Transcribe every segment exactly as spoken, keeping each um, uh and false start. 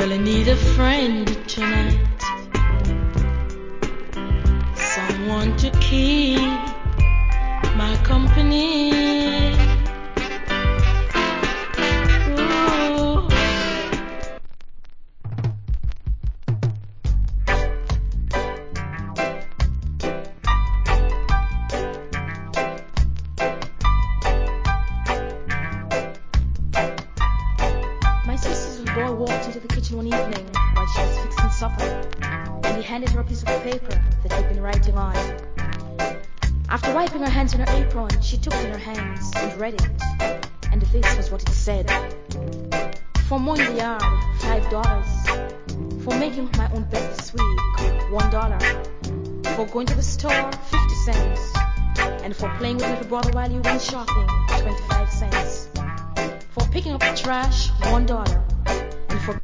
Well, I need a friend tonight, someone to keep my company. Ooh. My sister's little boy walked into the kitchen one evening while she was fixing supper, and he handed her a piece of paper that he'd been writing on. After wiping her hands on her apron, she took it in her hands and read it, and this was what it said. For mowing the yard, five dollars. For making my own breakfast this week, one dollar. For going to the store, fifty cents. And for playing with little brother while you went shopping, twenty-five cents. For picking up the trash, one dollar. And for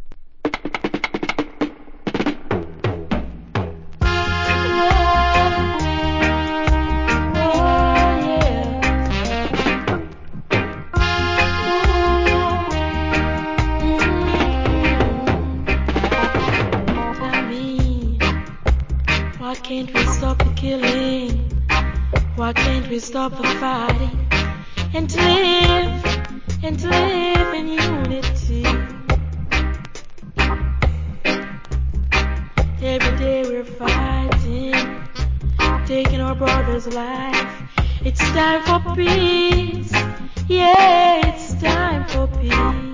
why can't we stop the killing? Why can't we stop the fighting? And live, and live in unity. Every day we're fighting, taking our brother's life. It's time for peace. Yeah, it's time for peace.